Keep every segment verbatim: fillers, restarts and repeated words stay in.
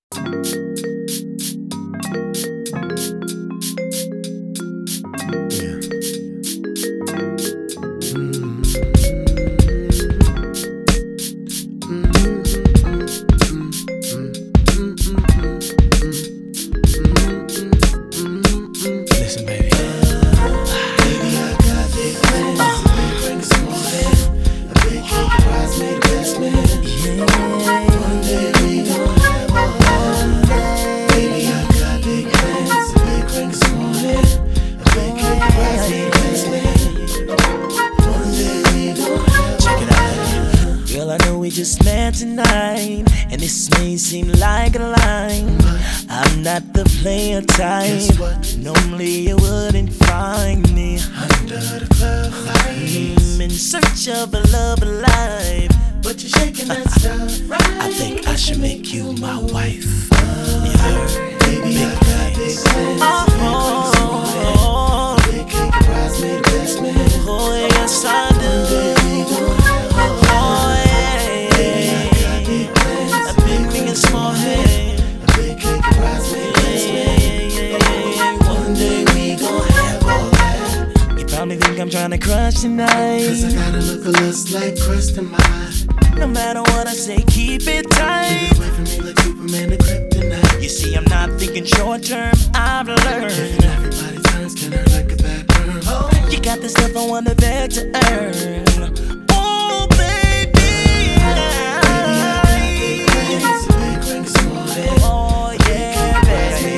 Just met tonight, and this may seem like a line. I'm not the player type. Normally you wouldn't find me under the club lights, mm, in search of a love alive. but you're shaking that stuff right. I think I should make you my wife. Uh, yeah, baby, big I got big plans. Oh, oh, oh, big cake and prize me the best man. oh, yes I do. One day we gon' have all that. Small head, a big cake and prize me the best man. One day we gon' have all that. You probably think I'm trying to crush tonight, Cause I gotta look a little like crust in my eye. No matter what I say, keep it tight. Keep it away from me like Superman and kryptonite. You see, I'm not thinking short term, I've learned. Giving everybody turns can hurt like a bad burn. Oh. You got the stuff I wanna beg to earn. Oh, baby, oh yeah, baby.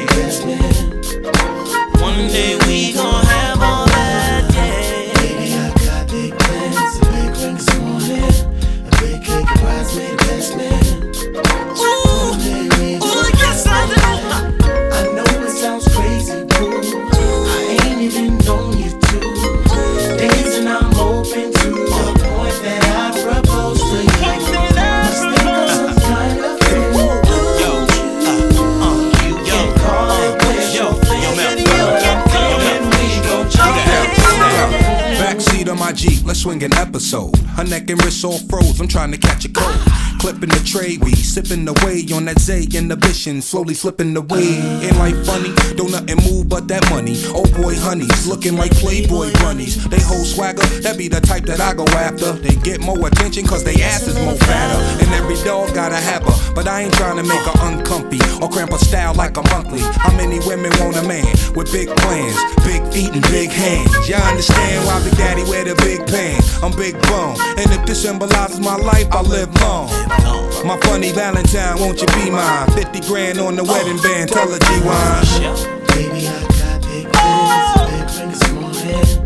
One day we gon' have all that, yeah. Baby, I got big plans, a big ring this morning, a big cake and prize me the best man. Ooh, ooh, yes I do. I know it sounds crazy, boo. I ain't even known you two days, and I'm open to the point that I propose to you. Must think I'm some kind of fool. Yo, uh, uh, you can call it wish. yo, yo, man, You can call it we gon' check Backseat of my Jeep, let's swing an episode. Her neck and wrists all froze, I'm trying to catch a cold. Clipping the tray, we sipping away on that Zay inhibition, slowly slipping away. Ain't life funny? Don't nothing move but that money. Oh boy, honeys, looking like Playboy bunnies. They hold swagger, that be the type that I go after. They get more attention cause they ass is more fatter. And every dog gotta have her, but I ain't trying to make her uncomfy or cramp her style like a monthly. How many women want a man with big plans, big feet and big hands? Y'all understand why Big Daddy wear the big pants? I'm big bone, and if this symbolizes my life, I live long. My funny Valentine, won't you be mine? fifty grand on the wedding band, tell her G-Wine. Baby, I got big plans, a big ring this morning,